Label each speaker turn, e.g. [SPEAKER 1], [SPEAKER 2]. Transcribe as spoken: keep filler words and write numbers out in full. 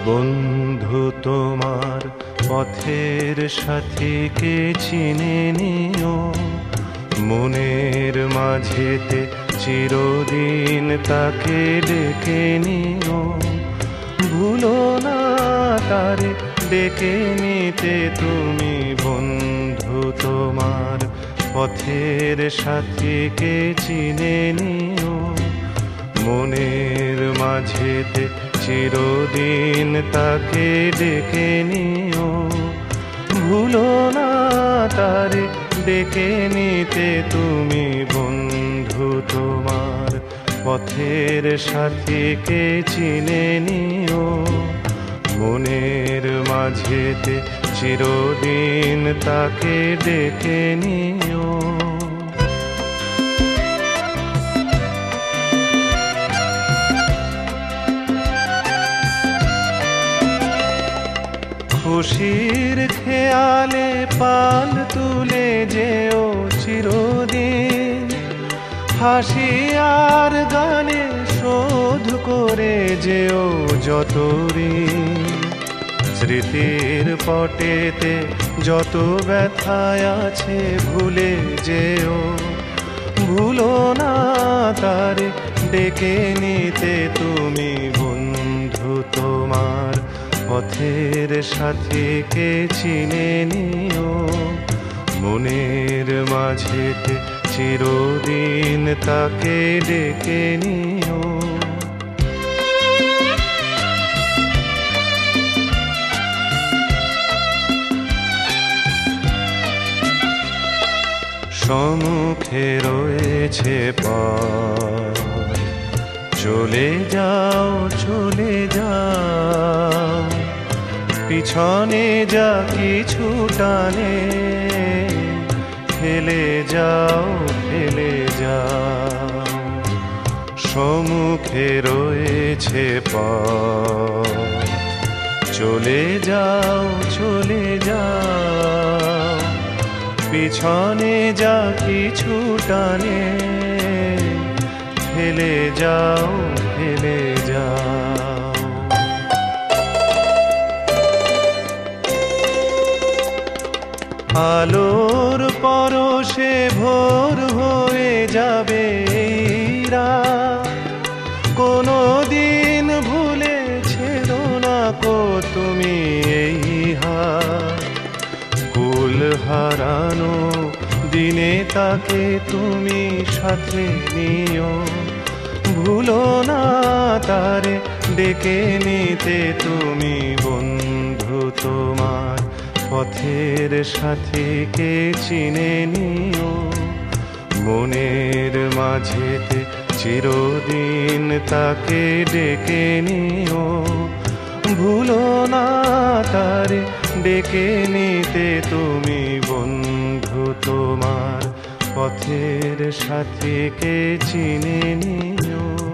[SPEAKER 1] বন্ধু তোমার পথের সাথীকে চিনে নিও, মনের মাঝেতে চিরদিন তাকে ডেকে নিও। ভুলো না তারে ডেকে নিতে তুমি, বন্ধু তোমার পথের সাথীকে চিনে নিও, মনের মাঝেতে চিরদিন তাকে ডেকে নিও। ভুলো না তারে ডেকে নিতে তুমি, বন্ধু তোমার পথের সাথীকে চিনে নিও, মনের মাঝেতে চিরদিন তাকে ডেকে নিও। খুশির খেয়ালে পাল তুলে যেও চিরদিন, হাসি আর গানে শোধ করে যেও যত ঋণ। স্মৃতির পটেতে যত ব্যথায় আছে ভুলে যেও, ভুলো না তারে ডেকে নিতে তুমি, বন্ধু তোমার পথের সাথীকে চিনে নিও, মনের মাঝেতে চিরদিন তাকে ডেকে নিও। সম্মুখে রয়েছে পথ, চলে যাও চলে যাও, পিছনে যা কিছু টানে ফেলে যাও ফেলে যাও। সম্মুখে রয়েছে পথ, চলে যাও চলে যাও, পিছনে যা কিছু টানে ফেলে যাও ফেলে যাও। আলোর পরশে ভোর হয়ে যাবে এই রাত, কোনো দিন ভুলেছো না কো তুমি এই হাত। কুল হারানো দিনে তাকে তুমি সাথে নিও, ভুলো না তারে ডেকে নিতে তুমি, বন্ধু তোমার পথের সাথীকে চিনে নিও, মনের মাঝেতে চিরদিন তাকে ডেকে নিও। ভুলো না তারে ডেকে নিতে তুমি, বন্ধু তোমার পথের সাথীকে চিনে নিও।